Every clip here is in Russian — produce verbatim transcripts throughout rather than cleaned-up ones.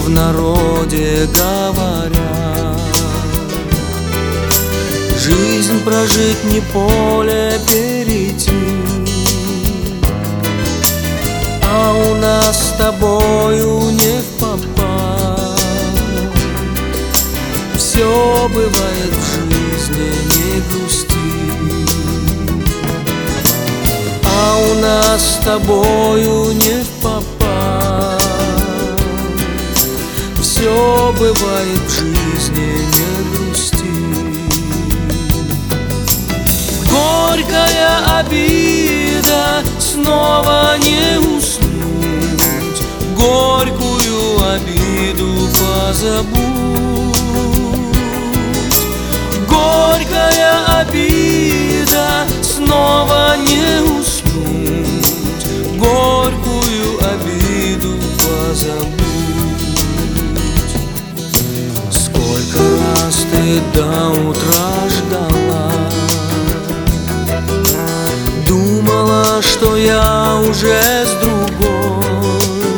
в народе говорят. Жизнь прожить не поле перейти, а у нас с тобою не впопад. Все бывает в жизни, не грусти, а у нас с тобою не впопад. Все бывает в жизни, не грусти. Горькая обида, снова не уснуть, горькую обиду позабудь. Горькая обида, снова не уснуть, горькую обиду позабудь. Сколько раз ты до утра ждала, думала, что я уже с другой,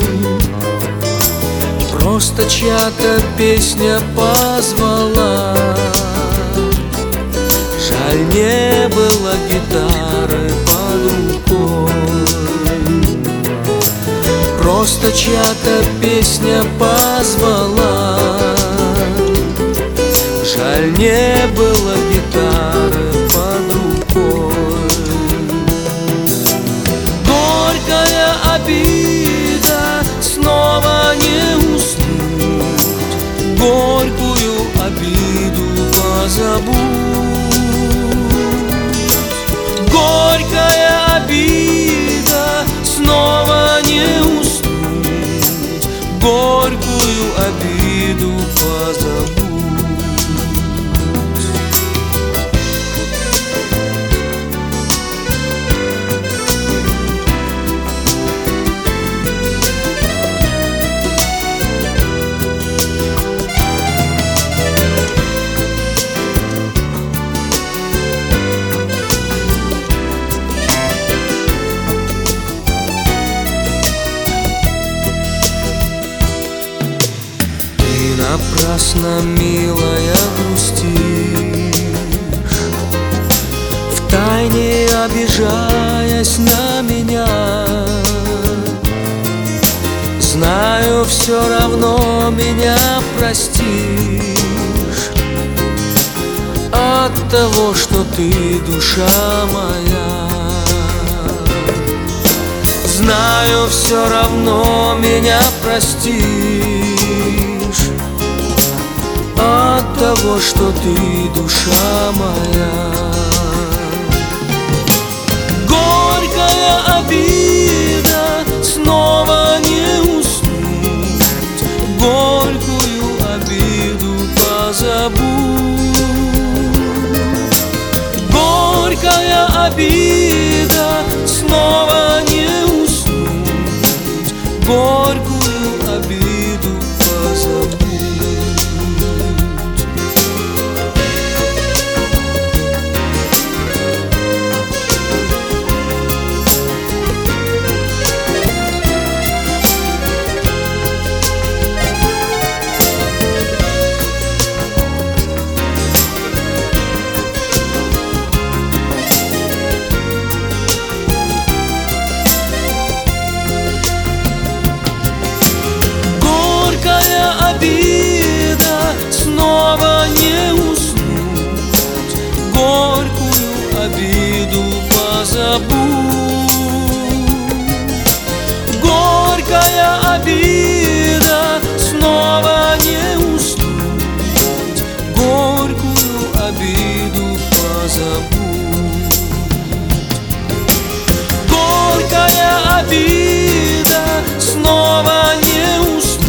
просто чья-то песня позвала. Жаль, не было гитары под рукой, просто чья-то песня позвала. Жаль, не было гитары под рукой. Горькая обида, снова не уснуть, горькую обиду позабудь. Горькая обида, снова не уснуть, горькую обиду позабудь. Напрасно, милая, грустишь, втайне обижаясь на меня. Знаю, все равно меня простишь от того, что ты душа моя. Знаю, все равно меня простишь от того, что ты душа моя. Горькая обида, снова не уснуть, горькую обиду позабудь. Горькая обида, снова не уснуть, горькую обиду позабудь. Обида, снова не уснуть, горькую обиду позабудь. Горькая обида, снова не уснуть, горькую обиду позабудь. Горькая обида, снова не уснуть,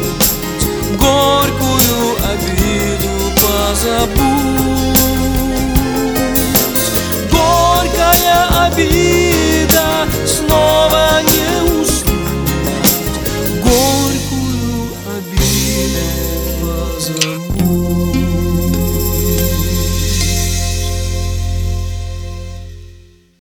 горькую обиду позабудь. Горькая обида.